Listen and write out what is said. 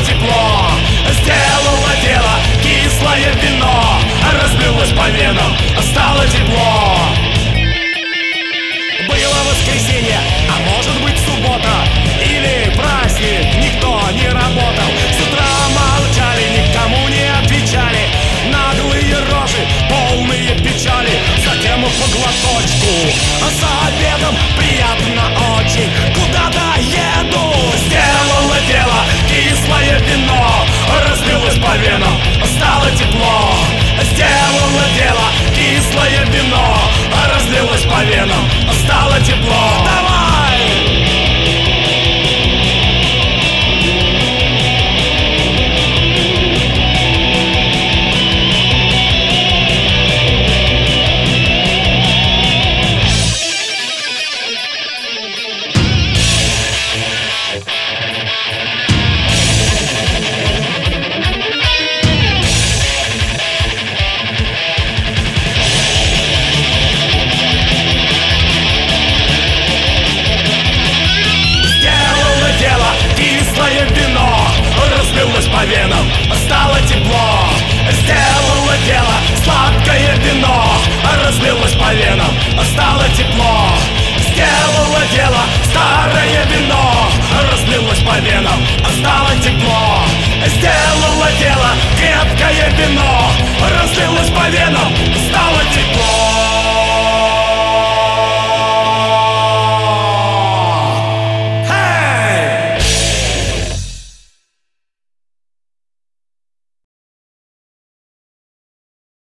тепло. Сделало дело кислое вино, разлилось по венам, стало тепло. Было воскресенье, а может быть суббота или праздник, никто не работал. С утра молчали, никому не отвечали, наглые рожи, полные печали. Затем по глоточку, за обедом приятно очень, куда-то еду. Сделало дело кислое вино, разлилось по венам, стало тепло. Сделало дело кислое вино, разлилось по венам, стало тепло. Давай! Разлилось по венам, стало тепло. Сделало дело сладкое вино, разлилось по венам, стало тепло. Сделало дело старое вино, разлилось по венам, стало тепло. Сделало дело крепкое вино, разлилось по венам, стало